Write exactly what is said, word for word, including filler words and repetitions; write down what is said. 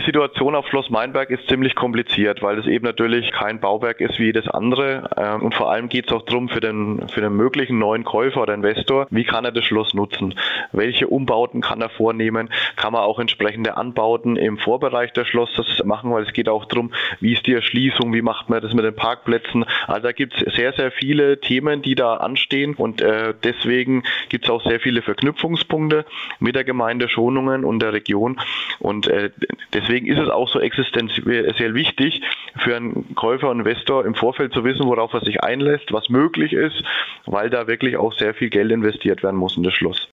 Situation auf Schloss Meinberg ist ziemlich kompliziert, weil es eben natürlich kein Bauwerk ist wie jedes andere. Und vor allem geht es auch darum, für den, für den möglichen neuen Käufer oder Investor, wie kann er das Schloss nutzen? Welche Umbauten kann er vornehmen? Kann man auch entsprechende Anbauten im Vorbereich des Schlosses machen, weil es geht auch darum, wie ist die Erschließung, wie macht man das mit den Parkplätzen? Also da gibt es sehr, sehr viele Themen, die da anstehen und äh, deswegen gibt es auch sehr viele Verknüpfungspunkte mit der Gemeinde Schonungen und der Region und äh, deswegen ist es auch so existenziell wichtig für einen Käufer und Investor im Vorfeld zu wissen, worauf er sich einlässt, was möglich ist, weil da wirklich auch sehr viel Geld investiert werden muss in das Schloss.